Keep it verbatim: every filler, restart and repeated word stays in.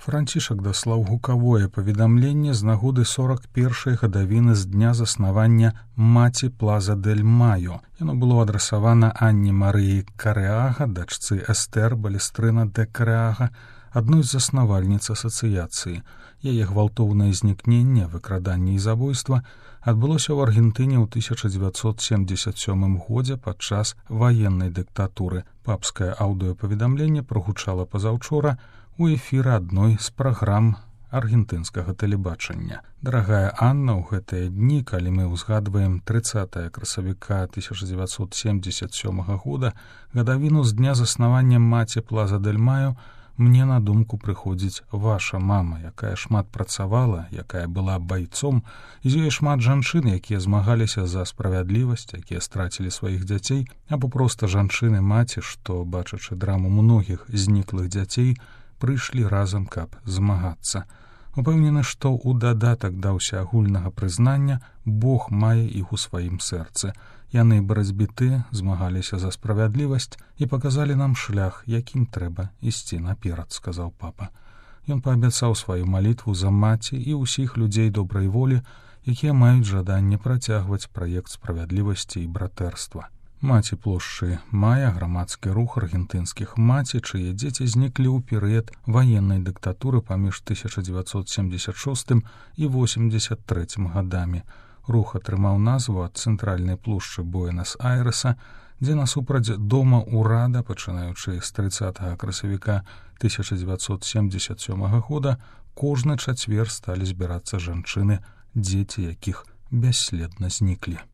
Францішак даслаў гукавое паведамленне з нагоды сорок першай гадавіны з дня заснавання маці Плаза дель Майо. Яно было адрасавана Анне Марыі Карэага, дачцы Эстэр Балестрына де Карэага, адной з заснавальніц асацыяцыі. Яе гвалтоўнае знікненне, выкраданне і забойства адбылося ў Аргентыне ў тысяча дзевяцьсот семдзесят сёмым годзе падчас ваеннай дыктатуры. Папскае аўдыёпаведамленне прагучала пазаўчора у эфіры адной з праграм аргентынскага тэлебачання. Дарагая Анна, у гэтыя дні, калі мы ўзгадваем трыццатае красавіка тысяча дзевяцьсот семдзесят сёмага года, гадавіну з дня заснавання маці Плаза дель Майо, мне на думку прыходзіць ваша мама, якая шмат працавала, якая была байцом, і з ёй шмат жанчын, якія змагаліся за справядлівасць, якія страцілі сваіх дзяцей, або проста жанчыны-маці, што, бачачы драму многіх зніклых дзяцей, прыйшлі разам, каб змагацца. Упэўнены, што ў дадатак да ўсеагульнага прызнання Бог мае іх у сваім сэрцы. Яны барацьбіты, змагаліся за справядлівасць і паказалі нам шлях, якім трэба ісці наперад, сказаў папа. Ён паабяцаў сваю малітву за маці і ўсіх людзей добрай волі, якія маюць жаданне працягваць праект справядлівасці і братэрства. Маці плошчы Мая, грамадскі рух аргентынскіх маці, чые дзеці зніклі ў перыяд ваеннай дыктатуры паміж тысяча дзевяцьсот семдзесят шостым і восемьдесят трэцім гадамі. Рух атрымаў назву ад цэнтральнай плошчы Буэнас-Айрэса, дзе насупраць дома ўрада, пачынаючы з трыццатага красавіка тысяча дзевяцьсот семдзесят сёмага года, кожны чацвер сталі збірацца жанчыны, дзеці якіх бясследна зніклі.